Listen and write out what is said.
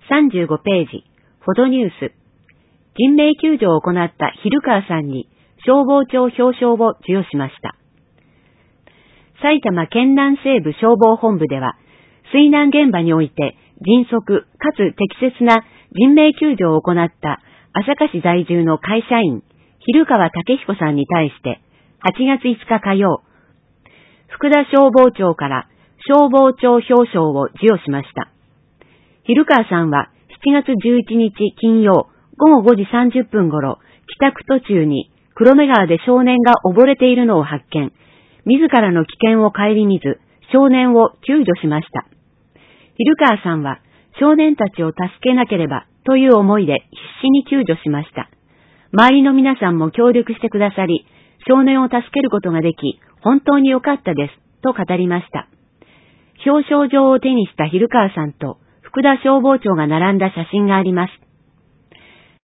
35ページ、フォトニュース。人命救助を行った蛭川さんに消防庁表彰を授与しました。埼玉県南西部消防本部では、水難現場において迅速かつ適切な人命救助を行った朝霞市在住の会社員、蛭川武彦さんに対して、8月5日火曜、福田消防庁から消防庁表彰を授与しました。蛭川さんは7月11日金曜午後5時30分頃、帰宅途中に黒目川で少年が溺れているのを発見、自らの危険を顧みず、少年を救助しました。蛭川さんは、少年たちを助けなければという思いで必死に救助しました。周りの皆さんも協力してくださり、少年を助けることができ、本当に良かったです、と語りました。表彰状を手にした蛭川さんと福田消防長が並んだ写真があります。